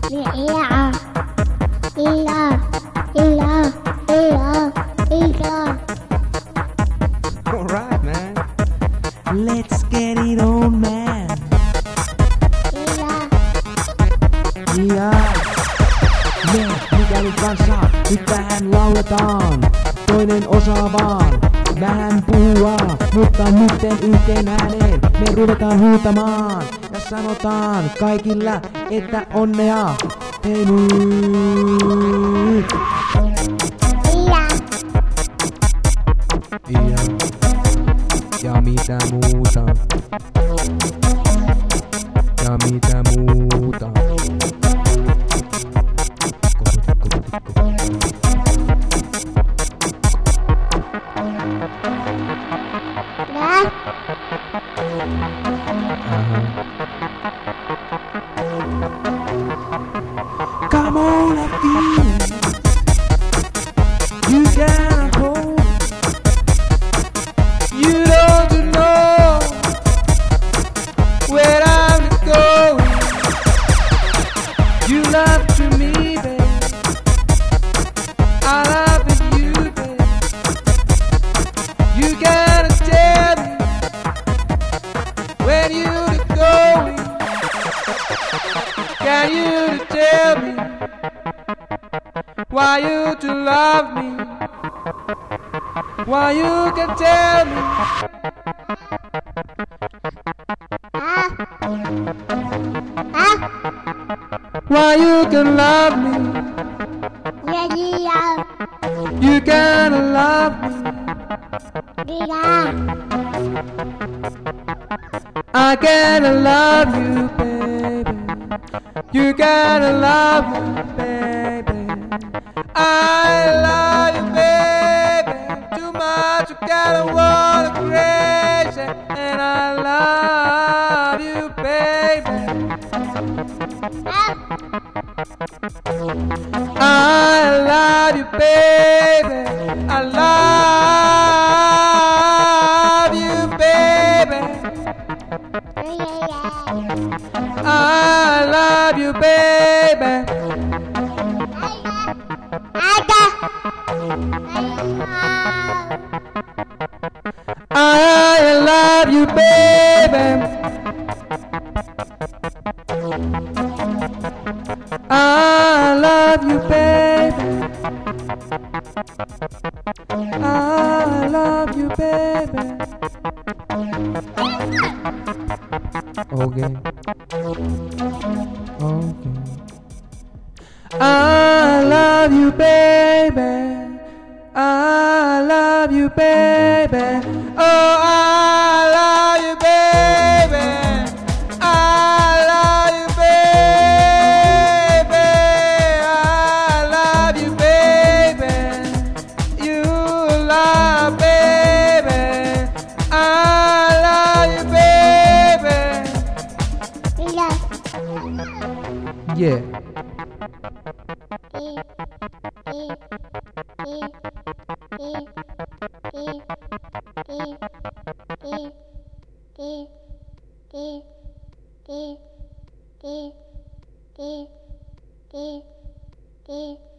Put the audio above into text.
Yeah. Yeah. Yeah. Yeah. Yeah. Alright, man. Let's get it on, man. Yeah. Yeah. Mikäli kanssa nyt tähän lauletaan. Toinen osa vaan. Vähän puhua, mutta nytten yhteen ääneen me ruvetaan huutamaan. Ja sanotaan kaikilla, että onnea. Hei nyt! Ja mitä muuta? Ja mitä muuta? Come on, I feel you gotta hold. You don't know where I'm going. You love to me, babe. I love you, babe. You gotta tell me where you're going. Can you tell me why you to love me? Why you can tell me? Why you can love me? You gotta love me. I gotta love you, baby. You gotta love me, baby. I love you, baby. Too much, you gotta wanna crazy. And I love you, baby. I love you, baby. I love you, baby. I love you, baby. I love you, baby. I love you, baby. I love you, baby. Okay. Okay. I love you, baby. I love you, baby. Oh, I love you, baby. I love you, baby. I love you, baby. You love, baby. I love you, baby. Yeah. E